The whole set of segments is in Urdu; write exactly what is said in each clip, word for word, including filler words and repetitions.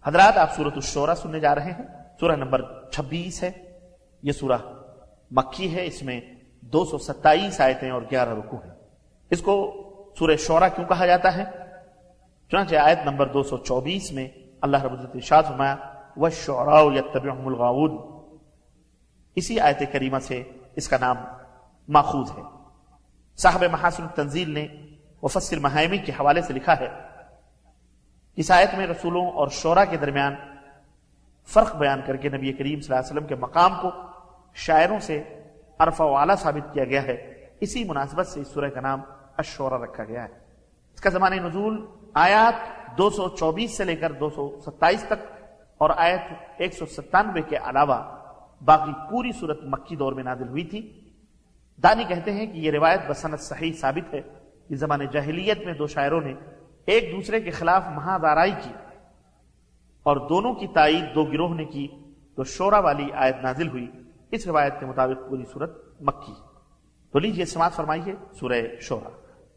حضرات آپ سورۃ الشورى سننے جا رہے ہیں. سورہ نمبر چھبیس ہے. یہ سورہ مکی ہے. اس میں دو سو ستائیس آیتیں اور گیارہ رکوع ہیں. اس کو سورہ شورى کیوں کہا جاتا ہے؟ چنانچہ آیت نمبر دو سو چوبیس میں اللہ رب العزت ارشاد فرمایا وَالشُّعَرَاءُ يَتَّبِعُهُمُ الْغَاوُونَ. اسی آیت کریمہ سے اس کا نام ماخوذ ہے. صاحب محاسن التنزیل نے مفسر محائمی کے حوالے سے لکھا ہے اس آیت میں رسولوں اور شعراء کے درمیان فرق بیان کر کے نبی کریم صلی اللہ علیہ وسلم کے مقام کو شاعروں سے ارفع و اعلیٰ ثابت کیا گیا ہے. اسی مناسبت سے اس سورہ کا نام الشعراء رکھا گیا ہے. اس کا زمانہ نزول آیات دو سو چوبیس سے لے کر دو سو ستائیس تک اور آیت ایک سو ستانوے کے علاوہ باقی پوری صورت مکی دور میں نازل ہوئی تھی. دانی کہتے ہیں کہ یہ روایت بسند صحیح ثابت ہے کہ زمانے جاہلیت میں دو شاعروں نے ایک دوسرے کے خلاف محاذ آرائی کی اور دونوں کی تائید دو گروہ نے کی تو شورى والی آیت نازل ہوئی. اس روایت کے مطابق پوری صورت مکی. تو لیجئے سماعت فرمائیے سورہ شورى.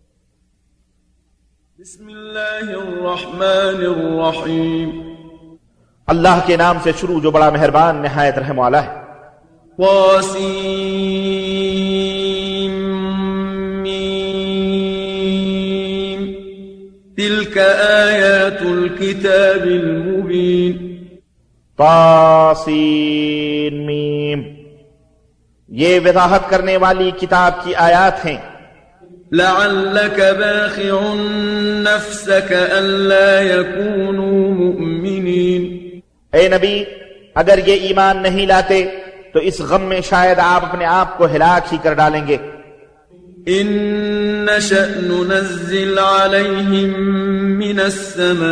بسم اللہ الرحمن الرحیم. اللہ کے نام سے شروع جو بڑا مہربان نہایت رحم والا ہے. طاسیم تلك آیات الكتاب المبین. طاسین میم یہ وضاحت کرنے والی کتاب کی آیات ہیں. لعلك باخع نفسك ألا يكونوا مؤمنين. اے نبی اگر یہ ایمان نہیں لاتے تو اس غم میں شاید آپ اپنے آپ کو ہلاک ہی کر ڈالیں گے. إن نشأ ننزل عليهم من السماء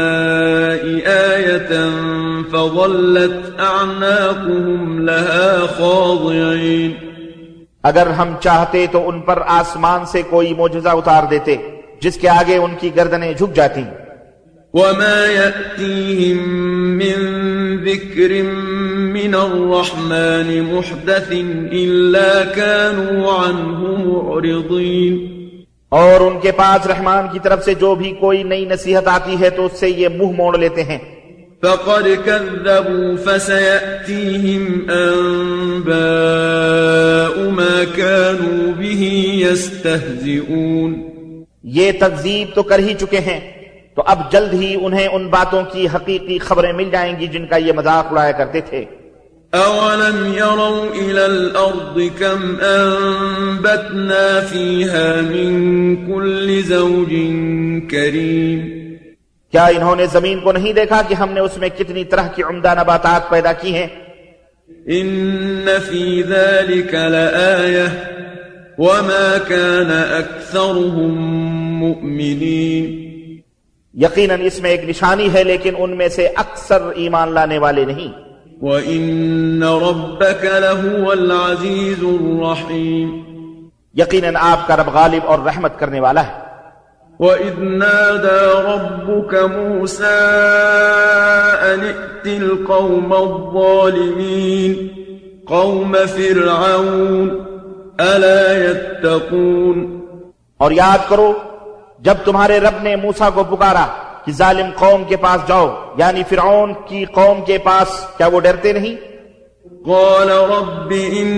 آية فظلت أعناقهم لها خاضعين. اگر ہم چاہتے تو ان پر آسمان سے کوئی معجزہ اتار دیتے جس کے آگے ان کی گردنیں جھک جاتی. وما يأتيهم من ذكر من الرحمن محدث إلا كانوا عنه معرضين. اور ان کے پاس رحمان کی طرف سے جو بھی کوئی نئی نصیحت آتی ہے تو اس سے یہ منہ موڑ لیتے ہیں. فقد كذبوا فسيأتيهم أنباء ما كانوا به يستهزئون. یہ تکذیب تو کر ہی چکے ہیں تو اب جلد ہی انہیں ان باتوں کی حقیقی خبریں مل جائیں گی جن کا یہ مذاق اڑایا کرتے تھے. أولم يروا إلى الأرض كم أنبتنا فيها من كل زوج كريم. کیا انہوں نے زمین کو نہیں دیکھا کہ ہم نے اس میں کتنی طرح کی عمدہ نباتات پیدا کی ہیں. إن في ذلك لآية وما كان أكثرهم مؤمنين. یقیناً اس میں ایک نشانی ہے لیکن ان میں سے اکثر ایمان لانے والے نہیں. وَإِنَّ رَبَّكَ لَهُوَ الْعَزِيزُ الرَّحِيمُ. یقیناً آپ کا رب غالب اور رحمت کرنے والا ہے. وَإِذْ نَادَى رَبُّكَ مُوسَىٰ أَنِ ائْتِ الْقَوْمَ الظَّالِمِينَ قَوْمَ فِرْعَوْنَ أَلَا يَتَّقُونَ. اور یاد کرو جب تمہارے رب نے موسیٰ کو پکارا کہ ظالم قوم کے پاس جاؤ یعنی فرعون کی قوم کے پاس، کیا وہ ڈرتے نہیں؟ قال رب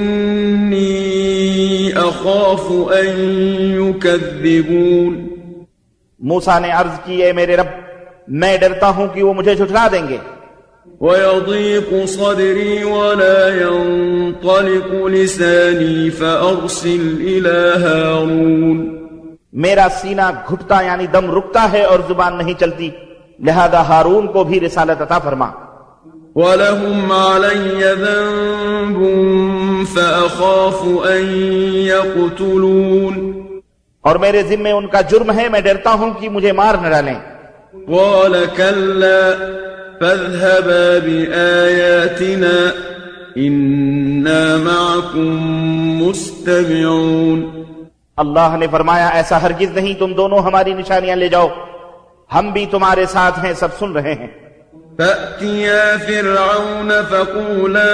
انی اخاف ان يكذبون. موسیٰ نے عرض کی اے میرے رب میں ڈرتا ہوں کہ وہ مجھے جھٹلا دیں گے. ويضيق صدري ولا ينطلق لساني فأرسل إلى هارون. میرا سینہ گھٹتا یعنی دم رکتا ہے اور زبان نہیں چلتی، لہذا ہارون کو بھی رسالت عطا فرما. وَلَهُمْ عَلَيَّ ذَنبٌ فَأَخَافُ أَن يَقْتُلُونَ. اور میرے ذمے ان کا جرم ہے، میں ڈرتا ہوں کہ مجھے مار نہ ڈالیں. قَالَ كَلَّا فَاذْهَبَا بِآيَاتِنَا إِنَّا مَعَكُمْ مُسْتَمِعُونَ. اللہ نے فرمایا ایسا ہرگز نہیں، تم دونوں ہماری نشانیاں لے جاؤ، ہم بھی تمہارے ساتھ ہیں، سب سن رہے ہیں. فَأْتِيَا فِرْعَوْنَ فَقُولَا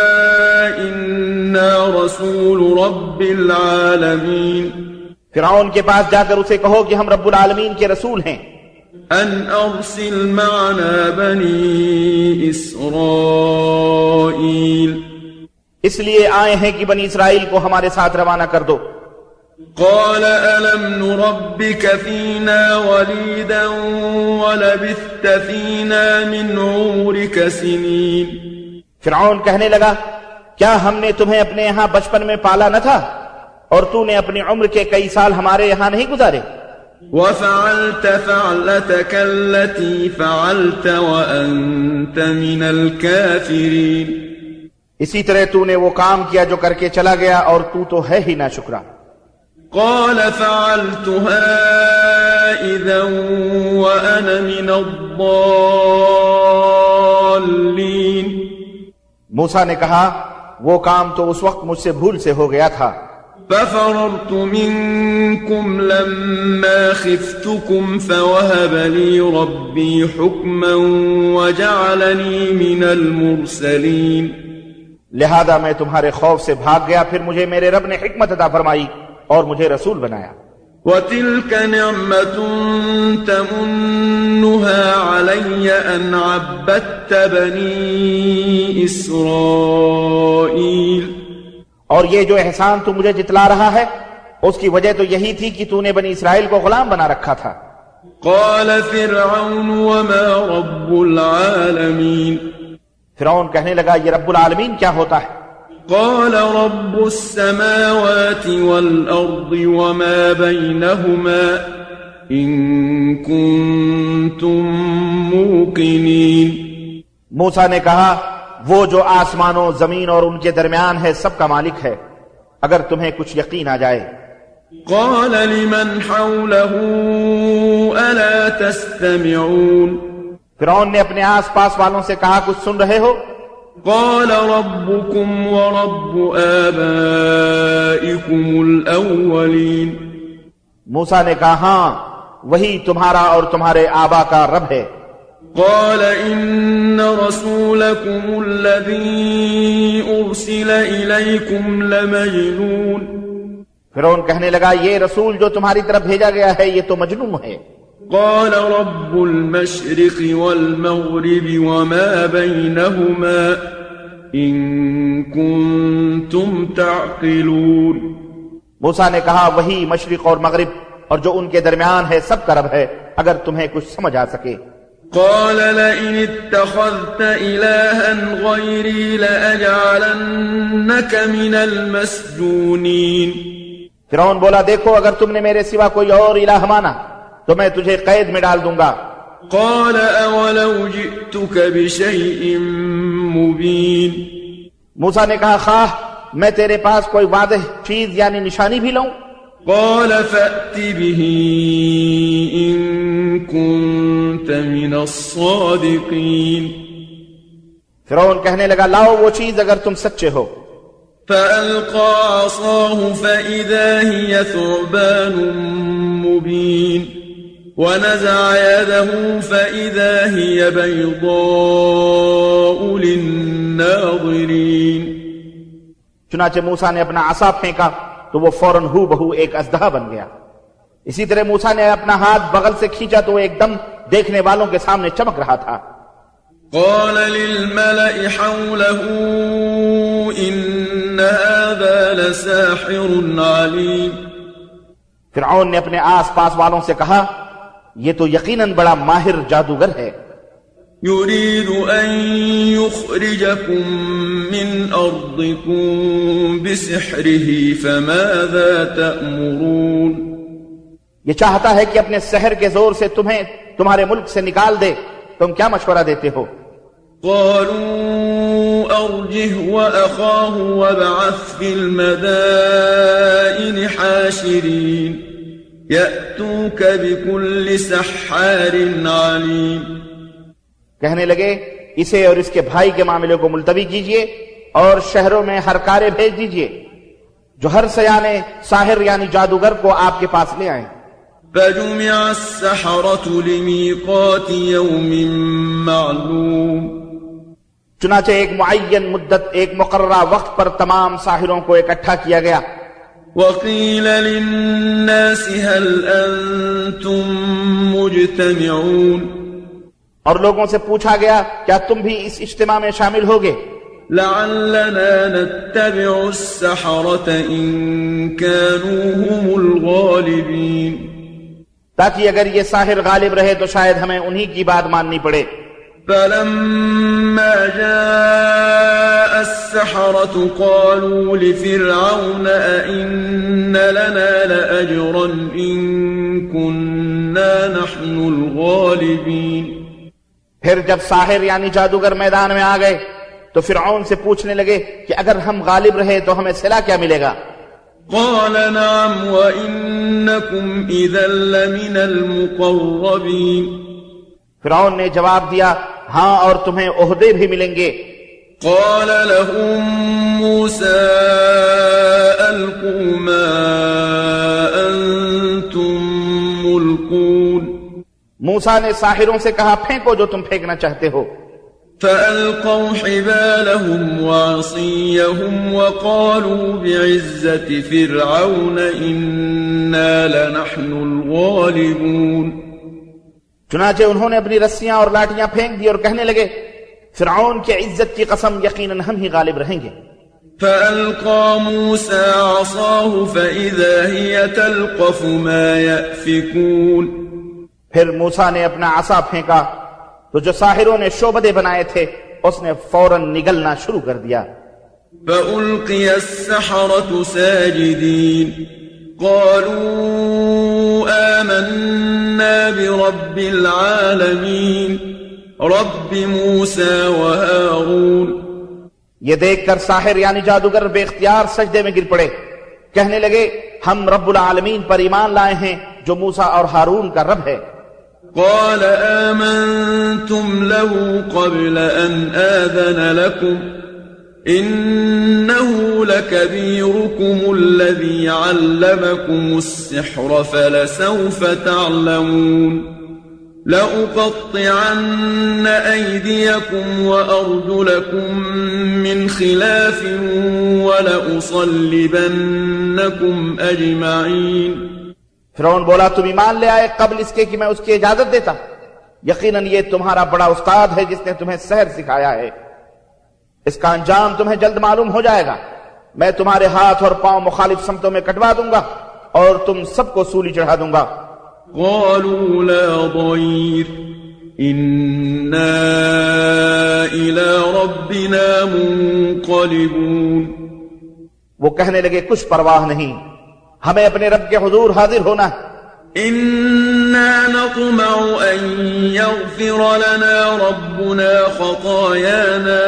إِنَّا رَسُولُ رَبِّ الْعَالَمِينَ. فرعون کے پاس جا کر اسے کہو کہ ہم رب العالمین کے رسول ہیں. أن أرسل معنا بني إسرائيل اس لیے آئے ہیں کہ بنی اسرائیل کو ہمارے ساتھ روانہ کر دو. قال ألم نربك فينا وليدا ولبثت فينا من عمرك سنين. فرعون کہنے لگا کیا ہم نے تمہیں اپنے یہاں بچپن میں پالا نہ تھا اور تو نے اپنی عمر کے کئی سال ہمارے یہاں نہیں گزارے. وفعلت فعلتك التي فعلت وأنت من الكافرين. اسی طرح تو نے وہ کام کیا جو کر کے چلا گیا اور تو تو ہے ہی ناشکرا. قال فعلتها إذا وأنا من الضالين. موسیٰ نے کہا وہ کام تو اس وقت مجھ سے بھول سے ہو گیا تھا. ففررت منكم لما خفتكم فوهب لي ربي حكما وجعلني من المرسلين. لہذا میں تمہارے خوف سے بھاگ گیا، پھر مجھے میرے رب نے حکمت عطا فرمائی اور مجھے رسول بنایا. وتلك نعمة تمنها علي أن عبدت بني إسرائيل. اور یہ جو احسان تو مجھے جتلا رہا ہے اس کی وجہ تو یہی تھی کہ تو نے بنی اسرائیل کو غلام بنا رکھا تھا. قال فرعون وما رب العالمين. فرعون کہنے لگا یہ رب العالمین کیا ہوتا ہے؟ قال رب السماوات والأرض وما بينهما إن كنتم موقنين. موسیٰ نے کہا وہ جو آسمانوں زمین اور ان کے درمیان ہے سب کا مالک ہے اگر تمہیں کچھ یقین آ جائے. قال لمن حوله ألا تستمعون. فرعون نے اپنے آس پاس والوں سے کہا کچھ سن رہے ہو؟ قال ربكم ورب آبائكم الأولين. موسیٰ نے کہا ہاں وہی تمہارا اور تمہارے آبا کا رب ہے. قال إن رسولكم الذي أرسل إليكم لمجنون. فرعون کہنے لگا یہ رسول جو تمہاری طرف بھیجا گیا ہے یہ تو مجنون ہے. قال رب المشرق والمغرب وما بينهما إن كنتم تعقلون. موسیٰ نے کہا وہی مشرق اور مغرب اور جو ان کے درمیان ہے سب کا رب ہے اگر تمہیں کچھ سمجھ آ سکے. قال لئن اتخذت إلها غيري لأجعلنك من المسجونين. فرعون بولا دیکھو اگر تم نے میرے سوا کوئی اور الہ مانا تو میں تجھے قید میں ڈال دوں گا. قال أولو جئتك بشيء مبين. موسیٰ نے کہا خواہ میں تیرے پاس کوئی واضح چیز یعنی نشانی بھی لاؤں. قال فأت به إن كنت من الصادقين. فرعون کہنے لگا لاؤ وہ چیز اگر تم سچے ہو. فألقى عصاه فإذا هي ثعبان مبين ونزع يده فإذا هي بيضاء للناظرين. چنانچہ موسیٰ نے اپنا عصا پھینکا تو وہ فوراً ہو بہو ایک اژدہا بن گیا. اسی طرح موسیٰ نے اپنا ہاتھ بغل سے کھینچا تو وہ ایک دم دیکھنے والوں کے سامنے چمک رہا تھا. قال للملأ حوله إن هذا لساحر عليم. فرعون نے اپنے آس پاس والوں سے کہا یہ تو یقیناً بڑا ماہر جادوگر ہے. يريد أن يخرجكم من أرضكم بسحره فماذا تأمرون. یہ چاہتا ہے کہ اپنے سحر کے زور سے تمہیں تمہارے ملک سے نکال دے، تم کیا مشورہ دیتے ہو؟ قالوا أرجه وأخاه وابعث في المدائن حاشرين يأتوك بكل سحار عليم. کہنے لگے اسے اور اس کے بھائی کے معاملے کو ملتوی کیجئے اور شہروں میں ہر کارے بھیج دیجئے جو ہر سیانے ساحر یعنی جادوگر کو آپ کے پاس لے آئیں. فجمع السحرة لميقات يوم معلوم. چنانچہ ایک معین مدت ایک مقررہ وقت پر تمام ساحروں کو اکٹھا کیا گیا. وقيل للناس هل أنتم مجتمعون اور لوگوں سے پوچھا گیا کیا تم بھی اس اجتماع میں شامل ہوگے؟ لعلنا نتبع السحرة إن كانوا هم الغالبين تاکہ اگر یہ ساحر غالب رہے تو شاید ہمیں انہی کی بات ماننی پڑے۔ فلما جاء السحرة قالوا لفرعون أئن لنا لأجرا إن كنا نحن الغالبين پھر جب ساحر یعنی جادوگر میدان میں آ گئے تو فرعون سے پوچھنے لگے کہ اگر ہم غالب رہے تو ہمیں صلہ کیا ملے گا؟ قال نعم وإنكم إذا لمن المقربين فرعون نے جواب دیا ہاں اور تمہیں عہدے بھی ملیں گے۔ قال لهم موسى ألقوا ما أنتم ملقون موسیٰ نے ساحروں سے کہا پھینکو جو تم پھینکنا چاہتے ہو۔ فألقوا حبالهم وعصيهم وقالوا بعزة فرعون إنا لنحن الغالبون چنانچہ انہوں نے اپنی رسیاں اور لاٹیاں پھینک دی اور کہنے لگے فرعون کی عزت کی قسم یقیناً ہم ہی غالب رہیں گے۔ فألقى موسى عصاه فإذا هي تلقف ما يأفكون پھر موسیٰ نے اپنا عصا پھینکا تو جو ساحروں نے شعبدے بنائے تھے اس نے فوراً نگلنا شروع کر دیا۔ فألقي السحرة ساجدين قالوا آمنا برب العالمين رب موسى وهارون یہ دیکھ کر ساحر یعنی جادوگر بے اختیار سجدے میں گر پڑے، کہنے لگے ہم رب العالمین پر ایمان لائے ہیں جو موسیٰ اور ہارون کا رب ہے۔ قال آمنتم له قبل أن آذن لكم إنه لكبيركم الذي علمكم السحر فلسوف تعلمون لأقطعن أيديكم وأرجلكم من خلاف ولأصلبنكم أجمعين فرعون بولا تم ایمان لے آئے قبل اس کے کہ میں اس کی اجازت دیتا؟ یقیناً یہ تمہارا بڑا استاد ہے جس نے تمہیں سحر سکھایا ہے، اس کا انجام تمہیں جلد معلوم ہو جائے گا۔ میں تمہارے ہاتھ اور پاؤں مخالف سمتوں میں کٹوا دوں گا اور تم سب کو سولی چڑھا دوں گا۔ قالوا لا ضير إنا إلى ربنا منقلبون وہ کہنے لگے کچھ پرواہ نہیں، ہمیں اپنے رب کے حضور حاضر ہونا ہے۔ إنا نطمع أن يغفر لنا ربنا خطايانا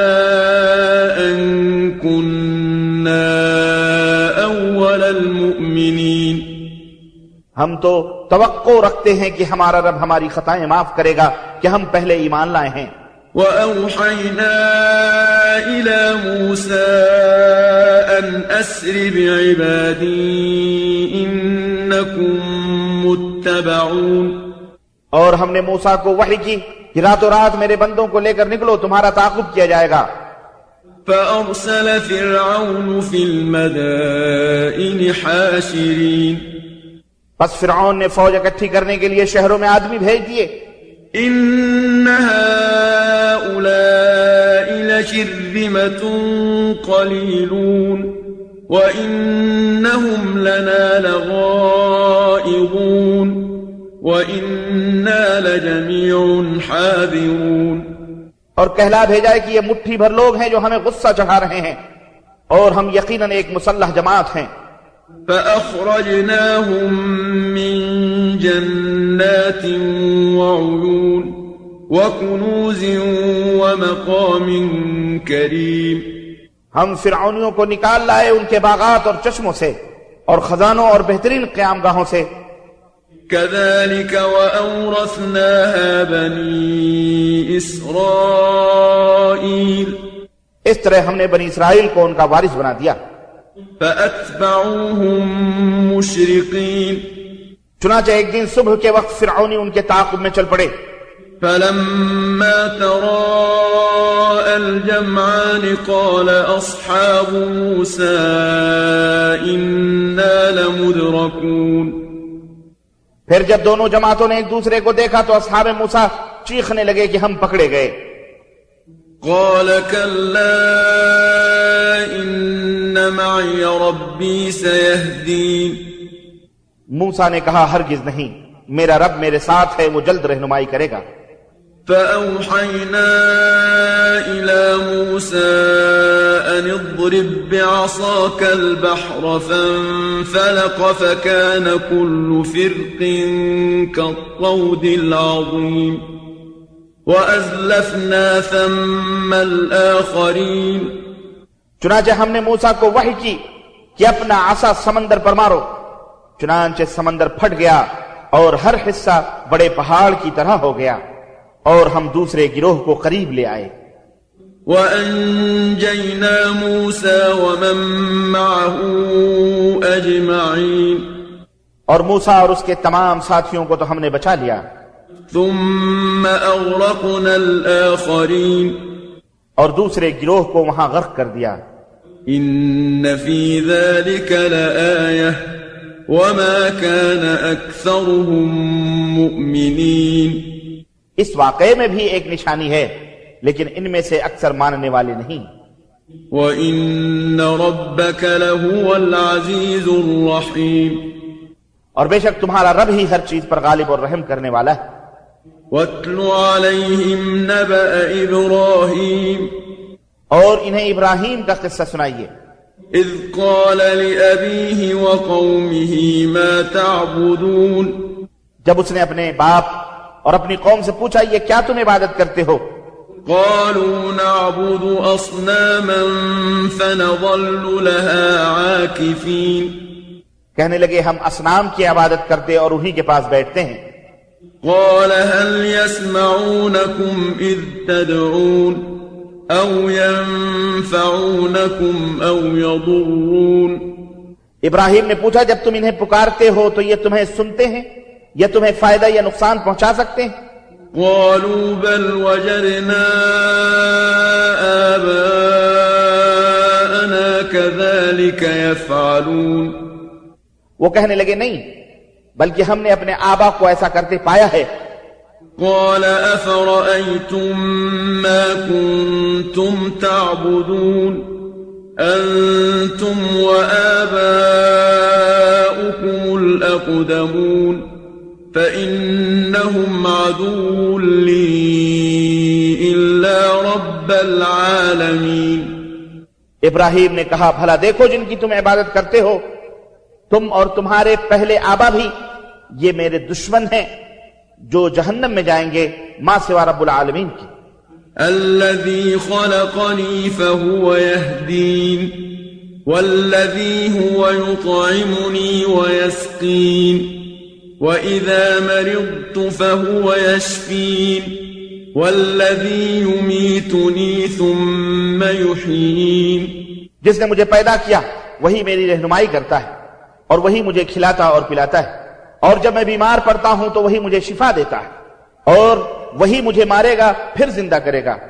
أن كنا أول المؤمنين ہم تو توقع رکھتے ہیں کہ ہمارا رب ہماری خطائیں معاف کرے گا کہ ہم پہلے ایمان لائے ہیں۔ وَأَوْحَيْنَا إِلَى مُوسَىٰ أَنْ أَسْرِ بِعِبَادِي إِنَّكُمْ مُتَّبَعُونَ اور ہم نے موسیٰ کو وحی کی کہ راتوں رات میرے بندوں کو لے کر نکلو، تمہارا تعاقب کیا جائے گا۔ فَأَرْسَلَ فِرْعَوْنُ فِي الْمَدَائِنِ حَاشِرِينَ پس فرعون نے فوج اکٹھی کرنے کے لیے شہروں میں آدمی بھیج دیے۔ إِنَّ هَؤُلَاءِ لَشِرْذِمَةٌ قَلِيلُونَ وَإِنَّهُمْ لَنَا لَغَائِظُونَ وَإِنَّا لَجَمِيعٌ حَاذِرُونَ اور کہلا بھیجا ہے کہ یہ مٹھی بھر لوگ ہیں جو ہمیں غصہ چڑھا رہے ہیں اور ہم یقیناً ایک مسلح جماعت ہیں۔ فأخرجناهم من جنات وعيون وكنوز ومقام كريم ہم فرعونیوں کو نکال لائے ان کے باغات اور چشموں سے اور خزانوں اور بہترین قیام گاہوں سے۔ كذلك وأورثناها بني إسرائيل اس طرح ہم نے بنی اسرائیل کو ان کا وارث بنا دیا۔ فأتبعوهم مشرقين چنانچہ ایک دن صبح کے وقت فرعونی ان کے تعاقب میں چل پڑے۔ فلما تراءى الجمعان قال أصحاب موسى إنا لمدركون. پھر جب دونوں جماعتوں نے ایک دوسرے کو دیکھا تو اصحاب موسیٰ چیخنے لگے کہ ہم پکڑے گئے. قال كلا إن معي ربي سيهدين. موسیٰ نے کہا ہرگز نہیں، میرا رب میرے ساتھ ہے، وہ جلد رہنمائی کرے گا. فأوحينا إلى موسى أن اضرب بعصاك البحر فانفلق فكان كل فرق كالطود العظيم وأزلفنا ثم الآخرين. چنانچہ ہم نے موسیٰ کو وحی کی کہ اپنا عصا سمندر پر مارو. چنانچہ سمندر پھٹ گیا اور ہر حصہ بڑے پہاڑ کی طرح ہو گیا، اور ہم دوسرے گروہ کو قریب لے آئے. وَأَنجَيْنَا مُوسَى وَمَن مَّعَهُ أَجْمَعِينَ. اور موسیٰ اور اس کے تمام ساتھیوں کو تو ہم نے بچا لیا. ثُمَّ أَغْرَقْنَا الْآخَرِينَ. اور دوسرے گروہ کو وہاں غرق کر دیا. إِنَّ فِي ذَلِكَ لَآيَةً وَمَا كَانَ أَكْثَرُهُم مُؤْمِنِينَ. اس واقعے میں بھی ایک نشانی ہے، لیکن ان میں سے اکثر ماننے والے نہیں. وَإِنَّ رَبَّكَ لَهُوَ الْعَزِيزُ الرَّحِيمُ. اور بے شک تمہارا رب ہی ہر چیز پر غالب اور رحم کرنے والا ہے. وَاتْلُ عَلَيْهِمْ نَبَأَ إِبْرَاهِيمَ. اور انہیں ابراہیم کا قصہ سنائیے. إِذْ قَالَ لِأَبِيهِ وَقَوْمِهِ مَا تَعْبُدُونَ. جب اس نے اپنے باپ اور اپنی قوم سے پوچھا یہ کیا تم عبادت کرتے ہو؟ قالوا نعبد أصناما فنظل لها عاكفين. کہنے لگے ہم اصنام کی عبادت کرتے اور انہی کے پاس بیٹھتے ہیں. قال هل يسمعونكم إذ تدعون أو ينفعونكم أو يضرون. ابراہیم نے پوچھا جب تم انہیں پکارتے ہو تو یہ تمہیں سنتے ہیں یا تمہیں فائدہ یا نقصان پہنچا سکتے ہیں؟ قالوا بل وجدنا آباءنا كذلك يفعلون. وہ کہنے لگے نہیں، بلکہ ہم نے اپنے آبا کو ایسا کرتے پایا ہے. قال أفرأيتم ما كنتم تعبدون أنتم وآباؤكم الأقدمون فإنهم عدو لي إلا رب العالمين. ابراہیم نے کہا بھلا دیکھو جن کی تم عبادت کرتے ہو، تم اور تمہارے پہلے آبا بھی، یہ میرے دشمن ہیں جو جہنم میں جائیں گے ما سوا رب العالمین کی. الذي خلقني فهو يهدين والذي هو يطعمني ويسقين وإذا مرضت فهو يشفين والذي يميتني ثم يحيين. جس نے مجھے پیدا کیا وہی میری رہنمائی کرتا ہے اور وہی مجھے کھلاتا اور پلاتا ہے، اور جب میں بیمار پڑتا ہوں تو وہی مجھے شفا دیتا ہے، اور وہی مجھے مارے گا پھر زندہ کرے گا.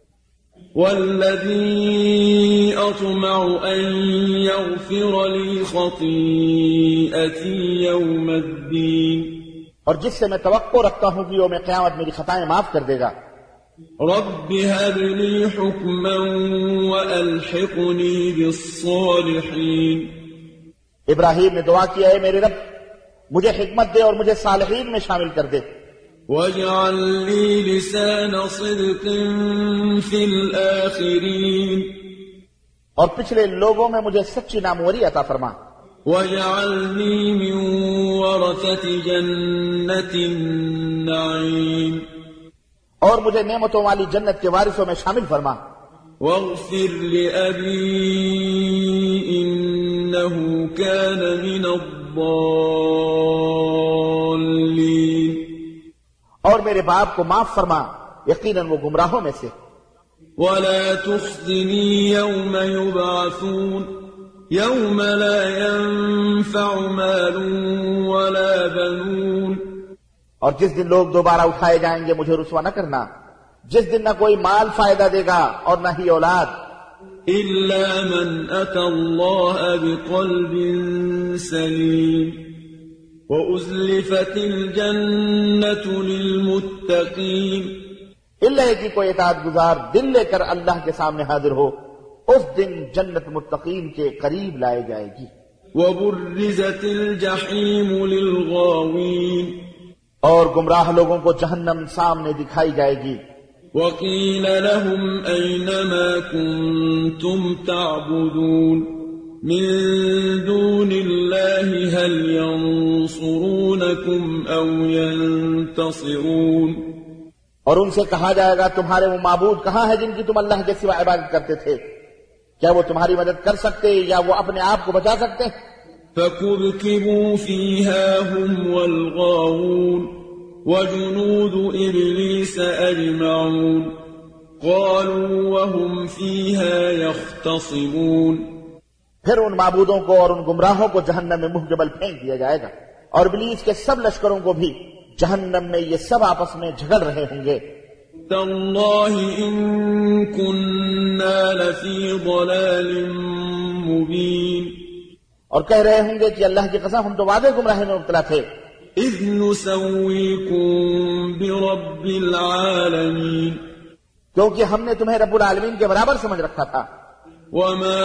والذی اطمع ان یغفر لی خطیئتی یوم الدین. اور جس سے میں توقع رکھتا ہوں کہ یوم قیامت میری خطائیں معاف کر دے گا. رب هب لی حکما والحقنی بالصالحین. ابراہیم نے دعا کیا ہے میرے رب مجھے حکمت دے اور مجھے صالحین میں شامل کر دے. واجعل لي لسان صدق في الآخرين. اور پچھلے لوگوں میں مجھے سچی ناموری عطا فرما. واجعلني من ورثة جنة النعيم. اور مجھے نعمتوں والی جنت کے وارثوں میں شامل فرما. واغفر لأبي إنه كان من الضالين. اور میرے باپ کو معاف فرما، یقیناً وہ گمراہوں میں سے. ولا تخزني يوم يبعثون يوم لا ينفع مال ولا بنون. اور جس دن لوگ دوبارہ اٹھائے جائیں گے مجھے رسوا نہ کرنا، جس دن نہ کوئی مال فائدہ دے گا اور نہ ہی اولاد، إلا من أتى الله بقلب سليم وأزلفت الجنة للمتقين، اللہ ہے کہ کوئی اطاعت گزار دل لے کر اللہ کے سامنے حاضر ہو، اس دن جنت متقین کے قریب لائے جائے گی۔ وبرزت الجحيم للغاوين، اور گمراہ لوگوں کو جہنم سامنے دکھائی جائے گی۔ وقيل لهم أين ما كنتم تعبدون من دون الله هل ينصرونكم أو ينتصرون، اور ان سے کہا جائے گا تمہارے وہ معبود کہاں ہیں جن کی تم اللہ کے سوا عبادت کرتے تھے، کیا وہ تمہاری مدد کر سکتے یا وہ اپنے آپ کو بچا سکتے؟ فكبكبوا فيها هم والغاوون وجنود إبليس أجمعون قالوا وهم فيها يختصمون، پھر ان معبودوں کو اور ان گمراہوں کو جہنم میں منہ جبل پھینک دیا جائے گا، اور ابلیس کے سب لشکروں کو بھی جہنم میں یہ سب آپس میں جھگڑ رہے ہوں گے۔ تاللہ ان كنا لفی ضلال مبین، اور کہہ رہے ہوں گے کہ اللہ کی قسم ہم تو وعدے گمراہی میں مبتلا تھے، اذ نسویکم برب العالمین، کیونکہ ہم نے تمہیں رب العالمین کے برابر سمجھ رکھا تھا۔ وما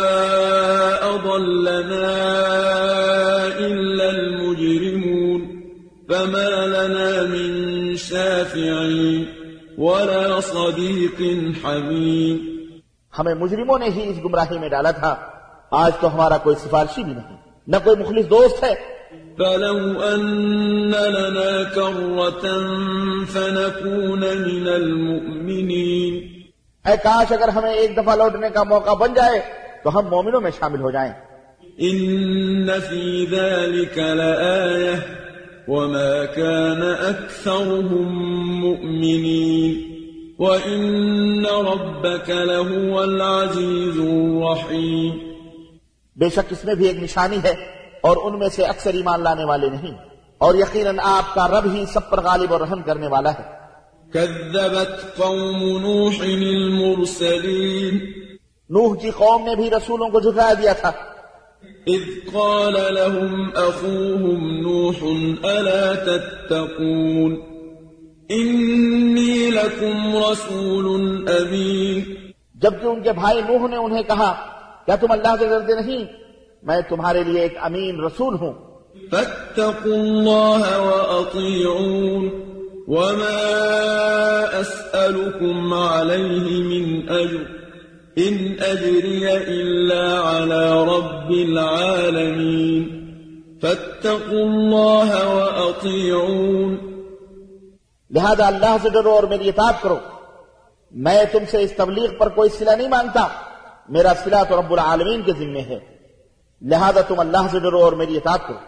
اضلنا الا المجرمون فما لنا من شافعین ولا صدیق حمیم، ہمیں مجرموں نے ہی اس گمراہی میں ڈالا تھا، آج تو ہمارا کوئی سفارشی بھی نہیں، نہ کوئی مخلص دوست ہے۔ فلو ان لنا کرة فنكون من المؤمنین، اے کاش اگر ہمیں ایک دفعہ لوٹنے کا موقع بن جائے تو ہم مومنوں میں شامل ہو جائیں۔ ان فی ذلک لآیہ وما كان اکثرهم مؤمنین وان ربک لهو العزیز الرحیم، بے شک اس میں بھی ایک نشانی ہے اور ان میں سے اکثر ایمان لانے والے نہیں، اور یقیناً آپ کا رب ہی سب پر غالب اور رحم کرنے والا ہے۔ كذبت قوم نوح المرسلین، نوح کی قوم نے بھی رسولوں کو جھٹلا دیا تھا، اذ قال لهم اخوهم نوح الا تتقون انی لکم رسول امین، جبکہ ان کے بھائی نوح نے انہیں کہا کیا تم اللہ سے ڈرتے نہیں، میں تمہارے لیے ایک امین رسول ہوں۔ فاتقوا اللہ واطیعون وما اسألكم علیہ من اجر ان اجری الا علی رب العالمین فاتقوا اللہ واطیعون، لہذا اللہ سے ڈرو اور میری اطاعت کرو، میں تم سے اس تبلیغ پر کوئی صلہ نہیں مانگتا، میرا صلہ تو رب العالمین کے ذمے ہے، لہذا تم اللہ سے ڈرو اور میری اطاعت کرو۔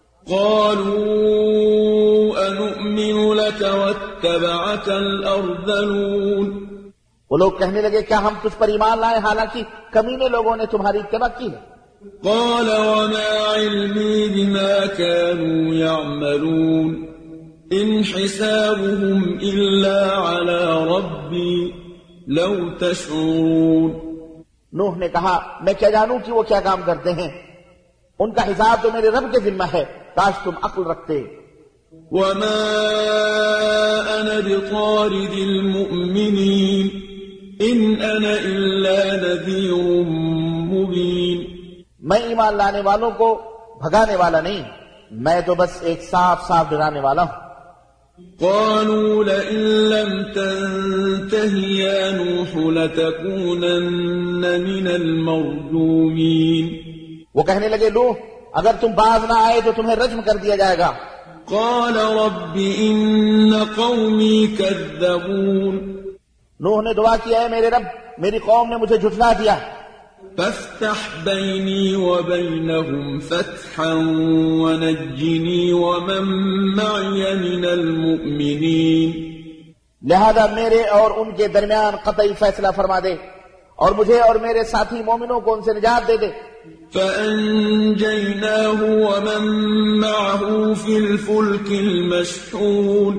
قالوا انؤمن لك واتبعك الارذلون، وہ لوگ کہنے لگے کیا ہم تجھ پر ایمان لائیں حالانکہ کمینے لوگوں نے تمہاری اتباع کی ہے۔ قال وما علمي بما كانوا يعملون ان حسابهم الا على ربي لو تشعرون، نوح نے کہا میں کیا جانوں کہ وہ کیا کام کرتے ہیں، ان کا حساب تو میرے رب کے ذمہ ہے، کاش تم عقل رکھتے۔ وما انا بطارد المؤمنین ان انا الا نذیر مبین، میں ایمان لانے والوں کو بھگانے والا نہیں، میں تو بس ایک صاف صاف ڈرانے والا ہوں۔ قالوا لئن لم تنته يا نوح لتكونن من المرجومين، وہ کہنے لگے نوح اگر تم باز نہ آئے تو تمہیں رجم کر دیا جائے گا۔ قال رب ان قومي كذبون، نوح نے دعا کیا ہے میرے رب میری قوم نے مجھے جھٹلا دیا، فافتح بيني وبينهم فتحا ونجني ومن معي من المؤمنين، لہذا میرے اور ان کے درمیان قطعی فیصلہ فرما دے اور مجھے اور میرے ساتھی مومنوں کو ان سے نجات دے دے۔ فأنجيناه ومن معه في الفلك المشحون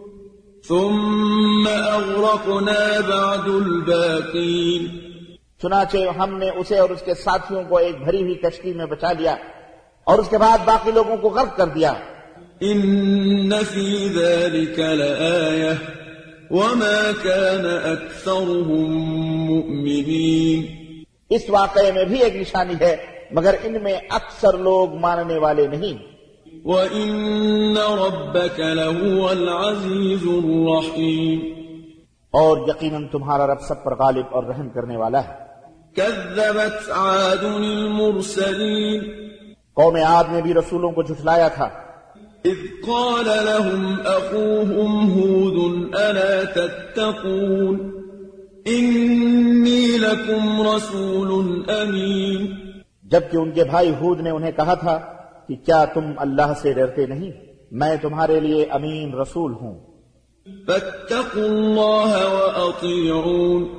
ثم أغرقنا بعد الباقين چنانچہ ہم نے اسے اور اس کے ساتھیوں کو ایک بھری ہوئی کشتی میں بچا لیا اور اس کے بعد باقی لوگوں کو غرق کر دیا. ان في ذلك لآية وما كان أكثرهم مؤمنين. اس واقعے میں بھی ایک نشانی ہے مگر ان میں اکثر لوگ ماننے والے نہیں. وَإِنَّ رَبَّكَ لَهُوَ الْعَزِيزُ الرَّحِيمُ. اور یقیناً تمہارا رب سب پر غالب اور رحم کرنے والا ہے. كَذَّبَتْ عَادٌ الْمُرْسَلِينَ. قوم عاد نے بھی رسولوں کو جھٹلایا تھا. إِذْ قَالَ لَهُمْ أَخُوهُمْ هُودٌ أَلَا تَتَّقُونَ إِنِّي لَكُمْ رَسُولٌ أَمِينٌ. جبکہ ان کے بھائی ہود نے انہیں کہا تھا کہ کیا تم اللہ سے ڈرتے نہیں، میں تمہارے لیے امین رسول ہوں. فَاتَّقُوا اللَّهَ وَأَطِيعُونِ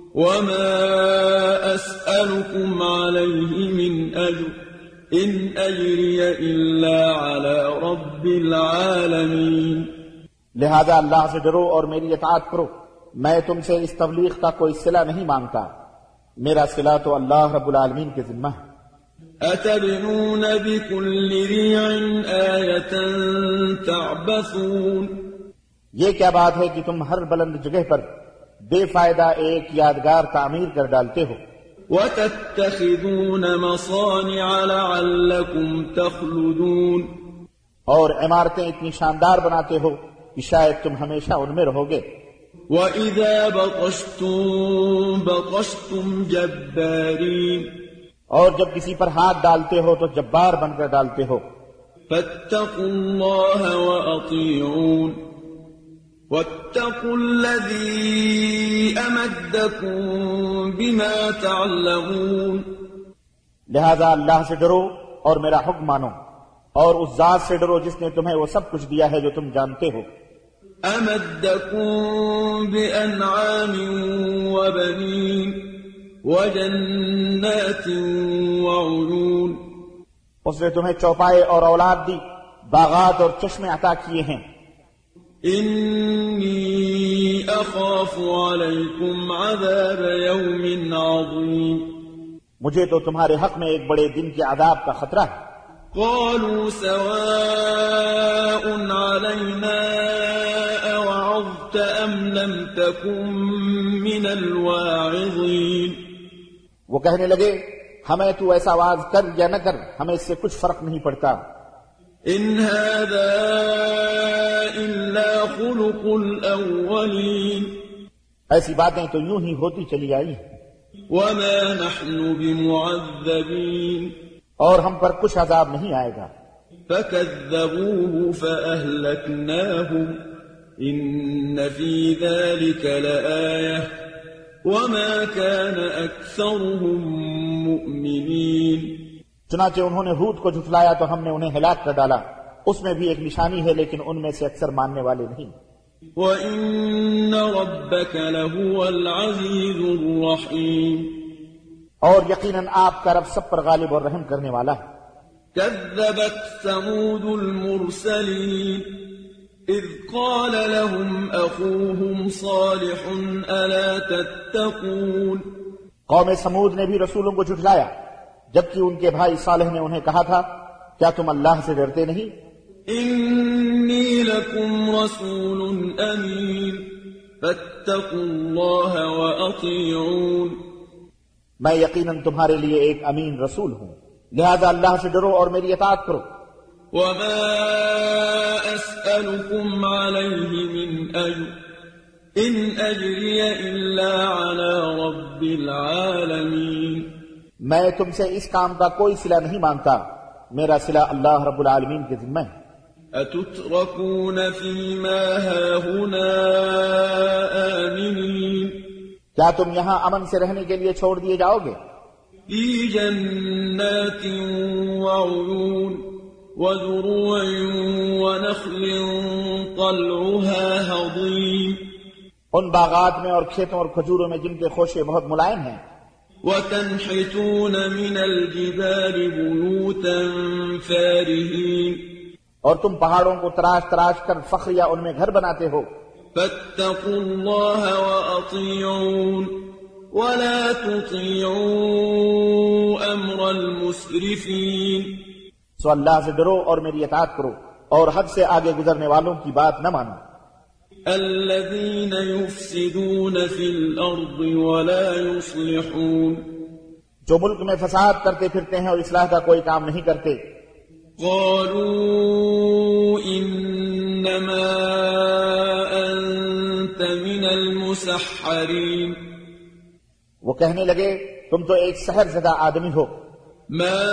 وَمَا أَسْأَلُكُمْ عَلَيْهِ مِنْ أَجْرٍ إِنْ أَجْرِيَ إِلَّا عَلَى رَبِّ الْعَالَمِينَ. لہذا اللہ سے ڈرو اور میری اطاعت کرو، میں تم سے اس تبلیغ کا کوئی صلہ نہیں مانگتا، میرا صلہ تو اللہ رب العالمین کے ذمہ ہے. أَتَبْنُونَ بِكُلِّ رِيعٍ آيَةً تَعْبَثُونَ. یہ کیا بات ہے کہ تم ہر بلند جگہ پر بے فائدہ ایک یادگار تعمیر کر ڈالتے ہو. وَتَتَّخِذُونَ مَصَانِعَ لَعَلَّكُمْ تَخْلُدُونَ. اور عمارتیں اتنی شاندار بناتے ہو کہ شاید تم ہمیشہ ان میں رہو گے. وَإِذَا بَطَشْتُم بَطَشْتُمْ جَبَّارِينَ. اور جب کسی پر ہاتھ ڈالتے ہو تو جبار بن کر ڈالتے ہو. فَاتَّقُوا اللَّهَ وَأَطِيعُونَ وَاتَّقُوا الَّذِي أَمَدَّكُم بِمَا تَعْلَمُونَ. لہذا اللہ سے ڈرو اور میرا حکم مانو اور اس ذات سے ڈرو جس نے تمہیں وہ سب کچھ دیا ہے جو تم جانتے ہو. أَمَدَّكُم بِأَنْعَامٍ وَبَنِينَ وَجَنَّاتٍ وَعُيُونٍ. اس نے تمہیں چوپائے اور اولاد دی، باغات اور چشمے عطا کیے ہیں. إِنِّي أَخَافُ عَلَيْكُمْ عَذَابَ يَوْمٍ عَظِيمٍ. مجھے تو تمہارے حق میں ایک بڑے دن کے عذاب کا خطرہ ہے. قالوا سواء علينا أوعظت أم لم تكن من الواعظين. وہ کہنے لگے ہمیں تو ایسا واز کر یا نہ کر ہمیں اس سے کچھ فرق نہیں پڑتا. إن هذا إلا خلق الأولين. ایسی باتیں تو یوں ہی ہوتی چلی آئی ہیں. وما نحن بمعذبين. اور ہم پر کچھ عذاب نہیں آئے گا. فكذبوه فأهلكناهم إن في ذلك لآية وما كان أكثرهم مؤمنين. چنانچہ انہوں نے ہود کو جھٹلایا تو ہم نے انہیں ہلاک کر ڈالا، اس میں بھی ایک نشانی ہے لیکن ان میں سے اکثر ماننے والے نہیں. وَإِنَّ رَبَّكَ لَهُوَ الْعَزِيزُ الرَّحِيمُ. اور یقیناً آپ کا رب سب پر غالب اور رحم کرنے والا ہے. كذبت ثمود المرسلين إذ قال لهم أخوهم صالح ألا تتقون. قوم سمود نے بھی رسولوں کو جھٹلایا جبکہ ان کے بھائی صالح نے انہیں کہا تھا کیا تم اللہ سے ڈرتے نہیں؟ إني لكم رسول أمين فاتقوا الله وأطيعون. میں یقیناً تمہارے لیے ایک امین رسول ہوں، لہذا اللہ سے ڈرو اور میری اطاعت کرو. وما أسألكم عليه من أجر إن أجري إلا على رب العالمين. میں تم سے اس کام کا کوئی صلہ نہیں مانگتا، میرا صلہ اللہ رب العالمین کے ذمہ ہے. أتتركون فيما هاهنا آمنين. کیا تم یہاں امن سے رہنے کے لیے چھوڑ دیے جاؤ گے؟ في جنات وعيون وزروع ونخل طلعها هضيم. ان باغات میں اور کھیتوں اور کھجوروں میں جن کے خوشے بہت ملائم ہیں. وتنحتون من الجبال بيوتا فارهين اور تم پہاڑوں کو تراش تراش کر فخریہ ان میں گھر بناتے ہو. فاتقوا الله وأطيعون ولا تطيعوا أمر المسرفين. سو اللہ سے ڈرو اور میری اطاعت کرو اور حد سے آگے گزرنے والوں کی بات نہ مانو. الذين يفسدون في الأرض ولا يصلحون. جو ملک میں فساد کرتے پھرتے ہیں اور اصلاح کا کوئی کام نہیں کرتے. قالوا إنما أنت من المسحرين. وہ کہنے لگے تم تو ایک سحر زدہ آدمی ہو. ما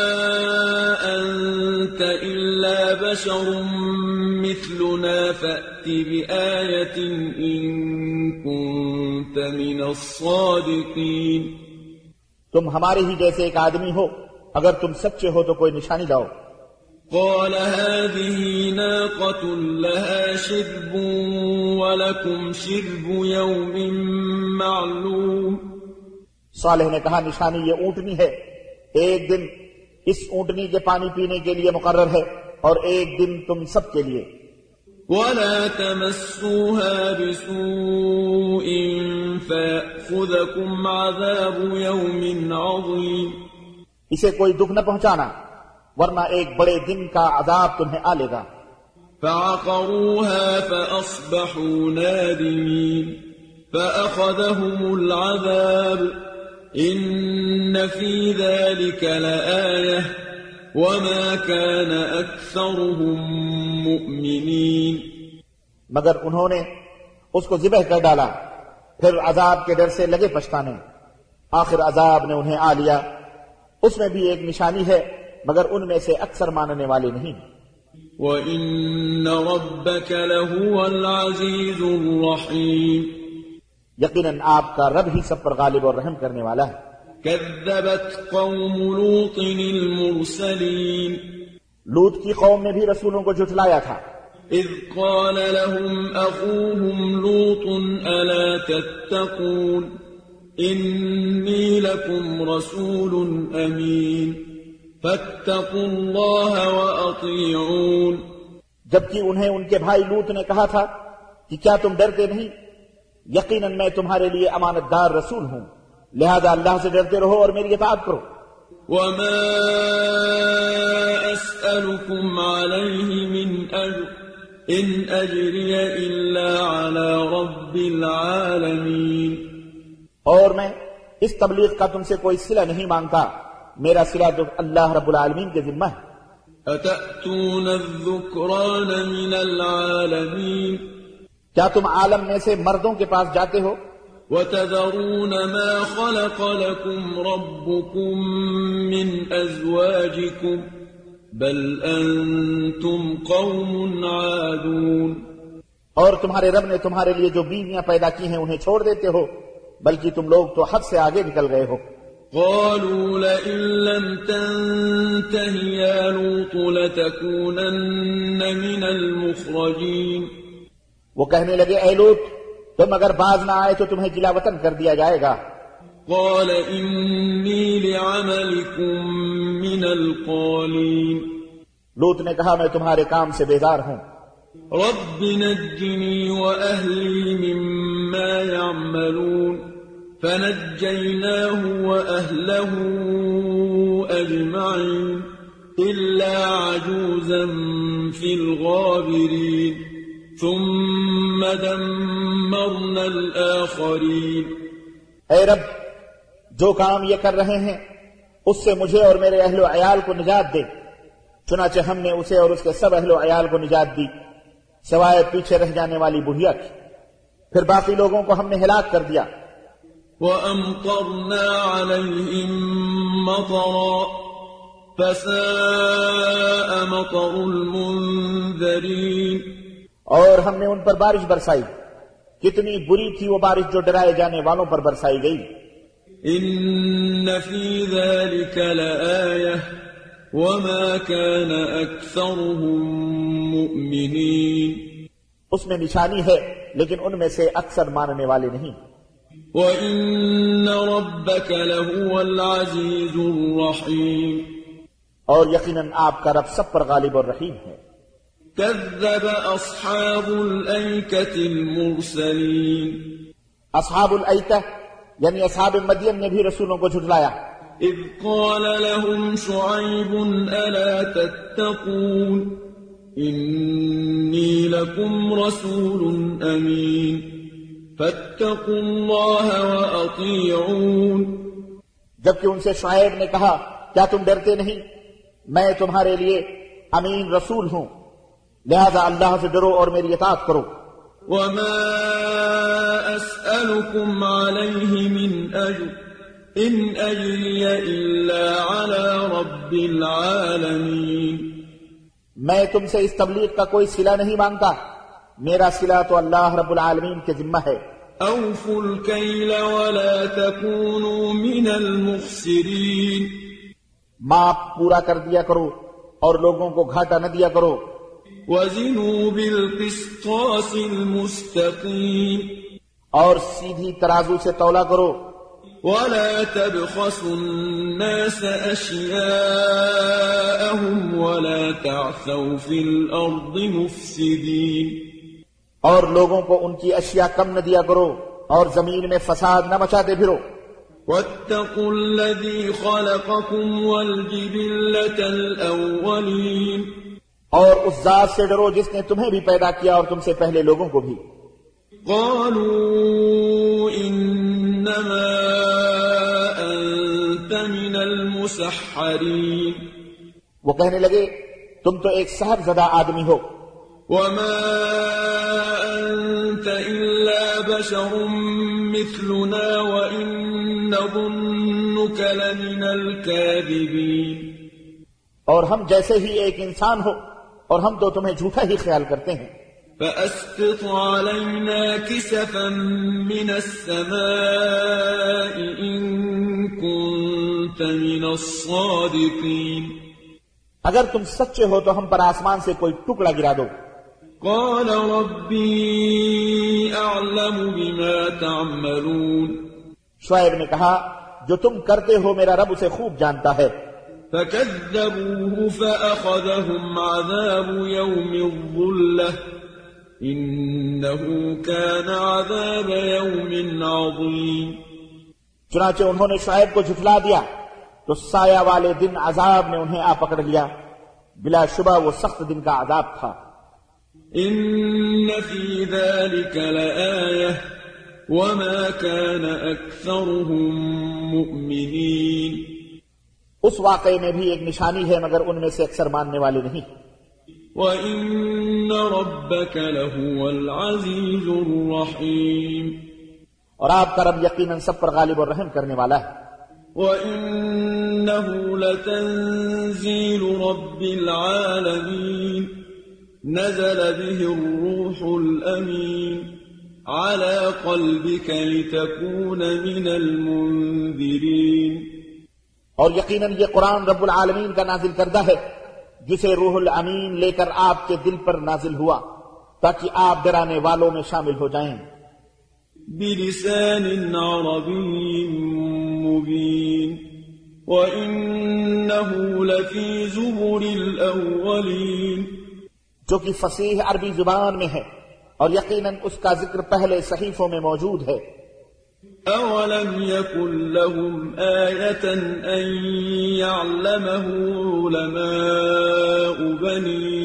أنت إلا بشر مثلنا فأت بآية إن كنت من الصادقين. تم ہمارے ہی جیسے ایک آدمی ہو، اگر تم سچے ہو تو کوئی نشانی لاؤ. قال هذه ناقة لها شرب ولكم شرب يوم معلوم. صالح نے کہا نشانی یہ اونٹنی ہے، ایک دن اس اونٹنی کے پانی پینے کے لیے مقرر ہے اور ایک دن تم سب کے لیے. ولا تمسوها بسوء فيأخذكم عذاب يوم عظيم. اسے کوئی دکھ نہ پہنچانا ورنہ ایک بڑے دن کا عذاب تمہیں آ لے گا. فعقروها فأصبحوا نادمين فأخذهم العذاب إن في ذلك لآية وما كان أكثرهم مؤمنين. مگر انہوں نے اس کو ذبح کر ڈالا، پھر عذاب کے ڈر سے لگے پچھتانے. آخر عذاب نے انہیں آ لیا. اس میں بھی ایک نشانی ہے مگر ان میں سے اکثر ماننے والے نہیں. وَإِنَّ رَبَّكَ لَهُوَ الْعَزِيزُ الرَّحِيمُ. یقیناً آپ کا رب ہی سب پر غالب اور رحم کرنے والا ہے. كذبت قوم لوط المرسلين. لوط کی قوم نے بھی رسولوں کو جھٹلایا تھا. إذ قال لهم أخوهم لوط ألا تتقون إني لكم رسول أمين فاتقوا الله وأطيعون. جبکہ انہیں ان کے بھائی لوط نے کہا تھا کہ کیا تم ڈرتے نہیں، یقیناً میں تمہارے لیے امانت دار رسول ہوں، لہذا اللہ سے ڈرتے رہو اور میری اطاعت کرو. وما أسألكم عليه من أجر إن أجري إلا على رب العالمين. اور میں اس تبلیغ کا تم سے کوئی صلہ نہیں مانگتا، میرا صلہ تو اللہ رب العالمین کے ذمہ ہے. أتأتون الذكران من العالمين. کیا تم عالم میں سے مردوں کے پاس جاتے ہو؟ وتذرون ما خلق لكم ربكم من أزواجكم بل أنتم قوم عادون. اور تمہارے رب نے تمہارے لیے جو بیویاں پیدا کی ہیں انہیں چھوڑ دیتے ہو، بلکہ تم لوگ تو حد سے آگے نکل گئے ہو. قالوا لئن لم تنته يا لوط لتكونن من المخرجين. وہ کہنے لگے اے لوط تم اگر باز نہ آئے تو تمہیں جلا وطن کر دیا جائے گا. قال إني لعملكم من القالين. لوط نے کہا میں تمہارے کام سے بیزار ہوں. رب نجني وأهلي مما يعملون فنجيناه وأهله أجمعين إلا عجوزا في الغابرين ثم دمرنا الآخرين. اے رب جو کام یہ کر رہے ہیں اس سے مجھے اور میرے اہل و عیال کو نجات دے. چنانچہ ہم نے اسے اور اس کے سب اہل و عیال کو نجات دی سوائے پیچھے رہ جانے والی بڑھیا کی، پھر باقی لوگوں کو ہم نے ہلاک کر دیا. وَأَمْطَرْنَا عَلَيْهِمْ مَطَرًا فَسَاءَ مَطَرُ الْمُنذَرِينَ. اور ہم نے ان پر بارش برسائی، کتنی بری تھی وہ بارش جو ڈرائے جانے والوں پر برسائی گئی. إِنَّ فِي ذَلِكَ لَآيَةً وَمَا كَانَ أَكْثَرُهُم مُؤْمِنِينَ. اس میں نشانی ہے لیکن ان میں سے اکثر ماننے والے نہیں. وَإِنَّ رَبَّكَ لَهُوَ الْعَزِيزُ الرَّحِيمُ اور یقیناً آپ کا رب سب پر غالب اور رحیم ہے۔ كذب أصحاب الأيكة المرسلين اصحاب الایکہ یعنی اصحاب مدین نے بھی رسولوں کو جھٹلایا۔ إذ قال لهم شعيب ألا تتقون إني لكم رسول أمين فاتقوا الله وأطيعون جبکہ ان سے شعیب نے کہا کیا تم ڈرتے نہیں، میں تمہارے لیے امین رسول ہوں، لہذا اللہ سے ڈرو اور میری اطاعت کرو۔ وما أسألكم عليه من أجر إن أجري إلا على رب العالمين میں تم سے اس تبلیغ کا کوئی صلہ نہیں مانگتا، میرا صلہ تو اللہ رب العالمین کے ذمہ ہے۔ أوفوا الكيل ولا تكونوا من المخسرين ماپ پورا کر دیا کرو اور لوگوں کو گھاٹا نہ دیا کرو۔ وزنوا بالقسطاس المستقيم اور سیدھی ترازو سے تولا کرو۔ ولا تبخسوا الناس أشياءهم ولا تعثوا في الأرض مفسدين اور لوگوں کو ان کی اشیاء کم نہ دیا کرو اور زمین میں فساد نہ مچاتے پھرو۔ واتقوا الذي خلقكم والجبلة الأولين اور اس ذات سے ڈرو جس نے تمہیں بھی پیدا کیا اور تم سے پہلے لوگوں کو بھی۔ قالوا انما انت من المسحرين وہ کہنے لگے تم تو ایک سحر زدہ آدمی ہو۔ وما انت الا بشر مثلنا وان نظنك لمن الكاذبين اور ہم جیسے ہی ایک انسان ہو اور ہم تو تمہیں جھوٹا ہی خیال کرتے ہیں۔ فأسقط علينا كسفا من السماء إن كنت من الصادقين اگر تم سچے ہو تو ہم پر آسمان سے کوئی ٹکڑا گرا دو۔ قال ربي أعلم بما تعملون شعیب نے کہا جو تم کرتے ہو میرا رب اسے خوب جانتا ہے۔ فكذبوه فأخذهم عذاب يوم الظلة إنه كان عذاب يوم عظيم چنانچہ انہوں نے شعیب کو جھٹلا دیا تو سایہ والے دن عذاب نے انہیں آ پکڑ لیا، بلا شبہ وہ سخت دن کا عذاب تھا۔ إن في ذلك لآية وما كان أكثرهم مؤمنين اس واقعے میں بھی ایک نشانی ہے مگر ان میں سے اکثر ماننے والے نہیں۔ وَإِنَّ رَبَّكَ لَهُوَ الْعَزِيزُ الرَّحِيمُ اور آپ کا رب یقیناً سب پر غالب اور رحم کرنے والا ہے۔ وَإِنَّهُ لَتَنزِيلُ رَبِّ الْعَالَمِينَ نَزَلَ بِهِ الرُّوحُ الْأَمِينُ عَلَى قَلْبِكَ لِتَكُونَ مِنَ الْمُنذِرِينَ اور یقیناً یہ قرآن رب العالمین کا نازل کردہ ہے جسے روح الامین لے کر آپ کے دل پر نازل ہوا تاکہ آپ ڈرانے والوں میں شامل ہو جائیں۔ بلسان عربی مبین وَإِنَّهُ لَفِي زُبُرِ الْأَوَّلِينَ جو کہ فصیح عربی زبان میں ہے اور یقیناً اس کا ذکر پہلے صحیفوں میں موجود ہے۔ أَوَلَمْ يَكُنْ لَهُمْ آيَةً أَنْ يَعْلَمَهُ عُلَمَاءُ بَنِي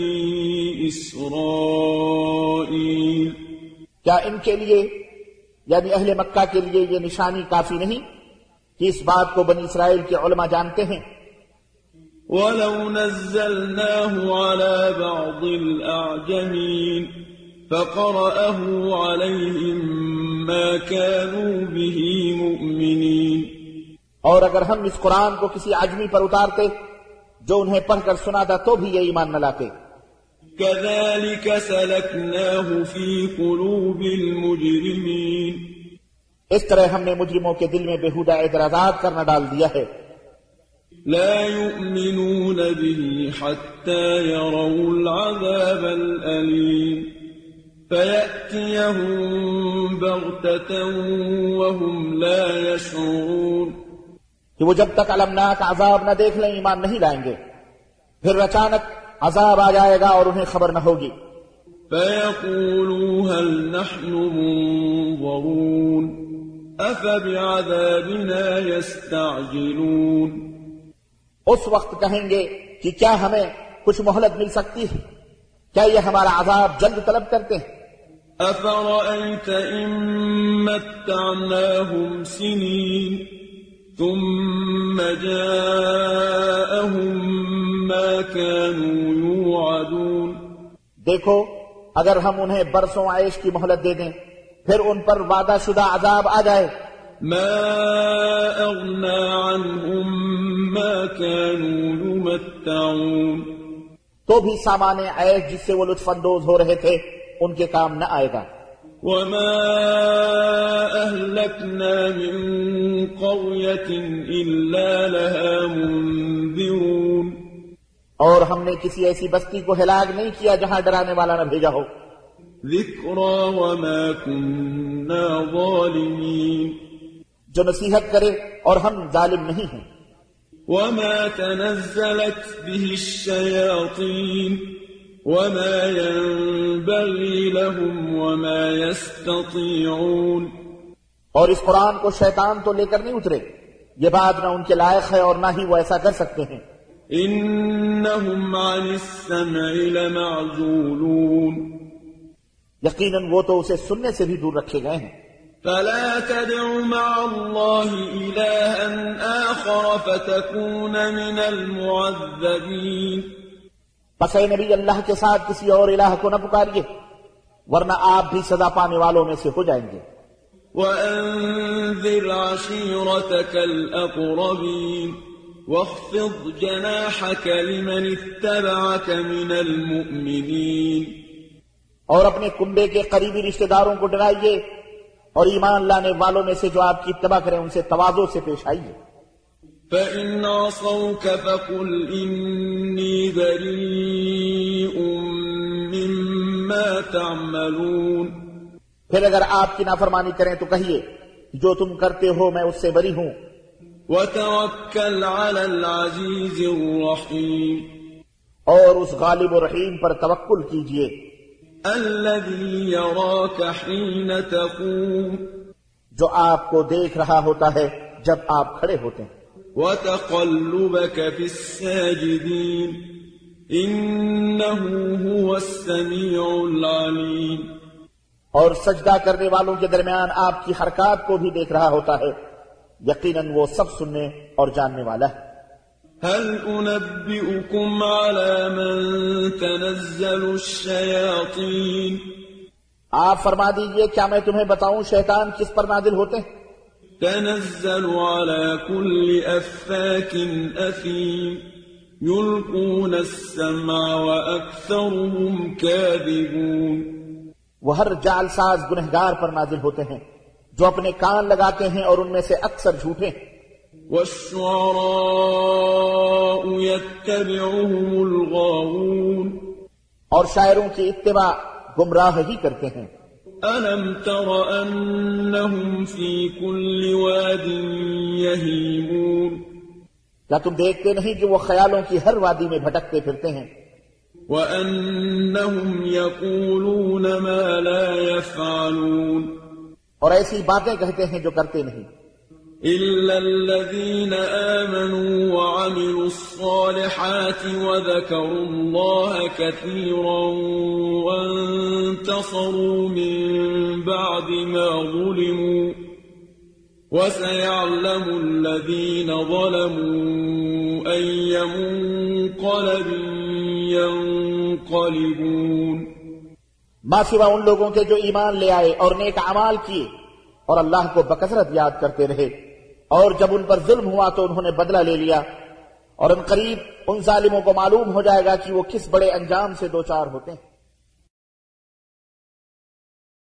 إِسْرَائِيلَ کیا ان کے لیے یعنی اہل مکہ کے لیے یہ نشانی کافی نہیں کہ اس بات کو بنی اسرائیل کے علماء جانتے ہیں؟ وَلَوْ نَزَّلْنَاهُ عَلَى بَعْضِ الْأَعْجَمِينَ فَقَرَأَهُ عَلَيْهِمْ مَا كَانُوا بِهِ مُؤْمِنِينَ اور اگر ہم اس قرآن کو کسی عجمی پر اتارتے جو انہیں پڑھ کر سناتا تو بھی یہ ایمان نہ لاتے۔ كَذَلِكَ سَلَكْنَاهُ فِي قُلُوبِ الْمُجْرِمِينَ اس طرح ہم نے مجرموں کے دل میں بےہودہ اعتراضات کرنا ڈال دیا ہے۔ لا يؤمنون به حتى يروا العذاب الأليم فَيَأْتِيَهُم بَغْتَةً وَهُمْ لَا يَشْعُرُونَ کہ وہ جب تک المناک عذاب نہ دیکھ لیں ایمان نہیں لائیں گے، پھر اچانک عذاب آ جائے گا اور انہیں خبر نہ ہوگی۔ فَيَقُولُوا هَلْ نَحْنُ مُنظَرُونَ أَفَبِعَذَابِنَا يَسْتَعْجِلُونَ اس وقت کہیں گے کہ کیا ہمیں کچھ مہلت مل سکتی ہے، کیا یہ ہمارا عذاب جلد طلب کرتے ہیں؟ أَفَرَأَيْتَ إِن مَّتَّعْنَاهُمْ سِنِينَ ثُمَّ جَاءَهُم مَّا كَانُوا يُوعَدُونَ دیکھو اگر ہم انہیں برسوں عیش کی مہلت دے دیں پھر ان پر وعدہ شدہ عذاب آ جائے، ما أغنى عنهم ما كانوا يمتعون تو بھی سامان عیش جس سے وہ لطف اندوز ہو رہے تھے ان کے کام نہ آئے گا۔ وما أهلكنا من قرية إلا لها منذرون اور ہم نے کسی ایسی بستی کو ہلاک نہیں کیا جہاں ڈرانے والا نہ بھیجا ہو۔ ذکرى وما كنا ظالمين جو نصیحت کرے اور ہم ظالم نہیں ہیں۔ وما تنزلت به الشياطين وما ينبغي لهم وما يستطيعون اور اس قرآن کو شیطان تو لے کر نہیں اترے، یہ بات نہ ان کے لائق ہے اور نہ ہی وہ ایسا کر سکتے ہیں۔ انهم عن السمع لمعزولون یقیناً وہ تو اسے سننے سے بھی دور رکھے گئے ہیں۔ فلا تدع مع الله إلها آخر فتكون من المعذبين بس اے نبی اللہ کے ساتھ کسی اور الہ کو نہ پکاریے ورنہ آپ بھی سزا پانے والوں میں سے ہو جائیں گے۔ وأنذر عشيرتك الأقربين واخفض جناحك لمن اتبعك من المؤمنين اور اپنے کنبے کے قریبی رشتہ داروں کو ڈرائیے اور ایمان لانے والوں میں سے جو آپ کی اتباع کریں ان سے تواضع سے پیش آئیے۔ فَإِنْ عَصَوْكَ فَقُلْ إِنِّي بَرِيءٌ مِّمَّا تَعْمَلُونَ پھر اگر آپ کی نافرمانی کریں تو کہیے جو تم کرتے ہو میں اس سے بری ہوں۔ وَتَوَكَّلْ عَلَى الْعَزِيزِ الرَّحِيمِ اور اس غالب و رحیم پر توکل کیجیے الَّذِي يَرَاكَ حِينَ تَقُومُ جو آپ کو دیکھ رہا ہوتا ہے جب آپ کھڑے ہوتے ہیں۔ وَتَقَلُّبَكَ فِي السَّاجِدِينَ إِنَّهُ هُوَ السَّمِيعُ الْعَلِيمُ اور سجدہ کرنے والوں کے درمیان آپ کی حرکات کو بھی دیکھ رہا ہوتا ہے، یقیناً وہ سب سننے اور جاننے والا ہے۔ هل أنبئكم على من تنزل الشياطين آپ فرما دیجئے کیا میں تمہیں بتاؤں شیطان کس پر نازل ہوتے ہیں؟ تنزل على كل أفاك أثيم يلقون السمع وأكثرهم كاذبون وہ ہر جعل ساز گنہگار پر نازل ہوتے ہیں جو اپنے کان لگاتے ہیں اور ان میں سے اکثر جھوٹے ہیں۔ والشعراء يتبعهم الغاوون اور شاعروں کی اتباع گمراہ ہی کرتے ہیں۔ ألم تر أنهم في كل واد يهيمون کیا تم دیکھتے نہیں کہ وہ خیالوں کی ہر وادی میں بھٹکتے پھرتے ہیں؟ وأنهم يقولون ما لا يفعلون اور ایسی باتیں کہتے ہیں جو کرتے نہیں۔ إلا الذين آمنوا وعملوا الصالحات وذكروا الله كثيرا وانتصروا من بعد ما ظلموا وسيعلم الذين ظلموا أي منقلب ينقلبون ما سوا ان لوگوں کے جو ایمان لے آئے اور نیک اعمال کیے اور اللہ کو بکثرت یاد کرتے رہے، اور جب ان پر ظلم ہوا تو انہوں نے بدلہ لے لیا، اور ان قریب ان ظالموں کو معلوم ہو جائے گا کہ وہ کس بڑے انجام سے دوچار ہوتے ہیں۔